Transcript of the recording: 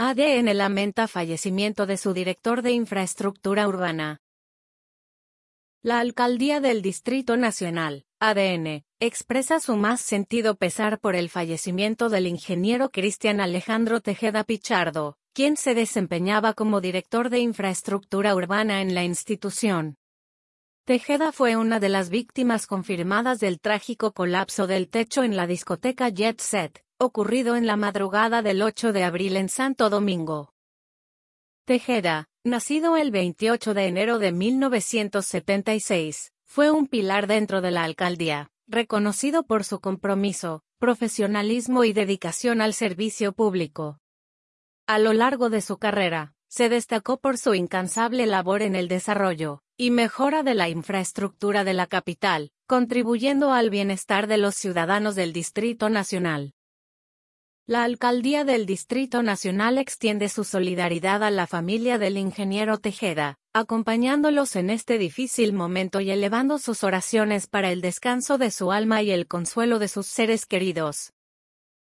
ADN lamenta fallecimiento de su director de infraestructura urbana. La Alcaldía del Distrito Nacional, ADN, expresa su más sentido pesar por el fallecimiento del ingeniero Cristian Alejandro Tejeda Pichardo, quien se desempeñaba como director de infraestructura urbana en la institución. Tejeda fue una de las víctimas confirmadas del trágico colapso del techo en la discoteca Jet Set, ocurrido en la madrugada del 8 de abril en Santo Domingo. Tejeda, nacido el 28 de enero de 1976, fue un pilar dentro de la alcaldía, reconocido por su compromiso, profesionalismo y dedicación al servicio público. A lo largo de su carrera, se destacó por su incansable labor en el desarrollo y mejora de la infraestructura de la capital, contribuyendo al bienestar de los ciudadanos del Distrito Nacional. La Alcaldía del Distrito Nacional extiende su solidaridad a la familia del ingeniero Tejeda, acompañándolos en este difícil momento y elevando sus oraciones para el descanso de su alma y el consuelo de sus seres queridos.